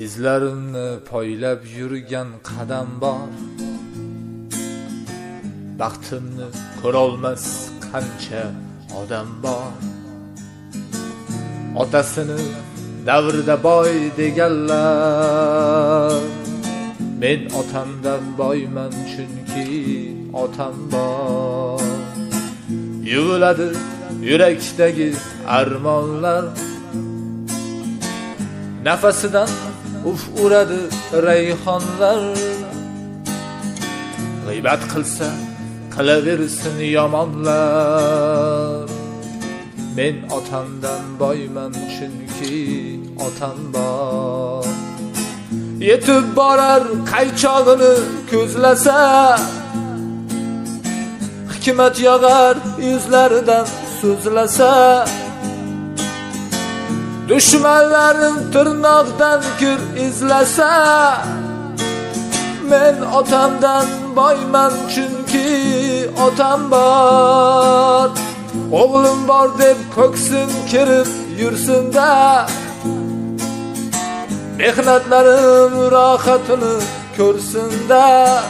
izlarimni poylab yurgan qadam bor. Baxtimni ko'rolmas qancha odam bor. Otasini davrida boy deganlar, men otamdan boyman chunki otam bor. Yuviladi yurakdagi armonlar, nafasidan uf uradi rayhonlar. G'iybat qilsa qilaversin yomonlar, men otamdan boyman chunki otam bor. Yetib borar qaychog'ini ko'zlasa, hikmat yog'ar yuzlaridan so'zlasa. Dushmanlarim tirnoqdan kir izlasa, men otamdan boyman chunki otam bor. O'g'lim bor deb ko'ksin kirib yursinda, mehnatlarim rohatini ko'rsinda.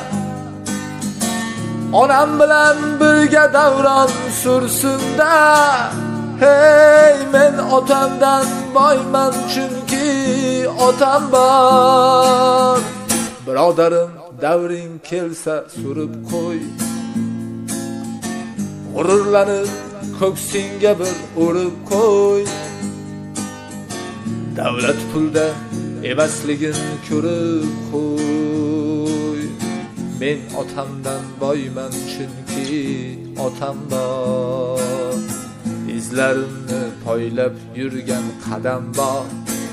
Onam bilan birga davron sursinda. Hey, men otamdan boyman chunki otam bor. Birodarim, davring kelsa surib qo'y, g'ururlanib ko'ksingga bir urib qo'y. Davlat pulda emasligin ko'rib qo'y, men otamdan boyman chunki otam bor. Izlarimni poylab yurgan qadam bor.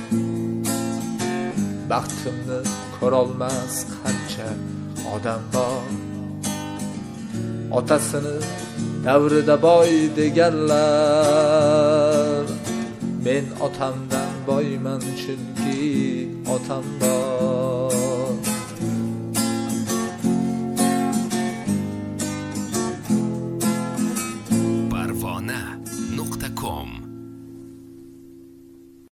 Baxtimni ko'rolmas qancha odam bor. Otasini davrida boy deganlar, men otamdan boyman chunki otam bor.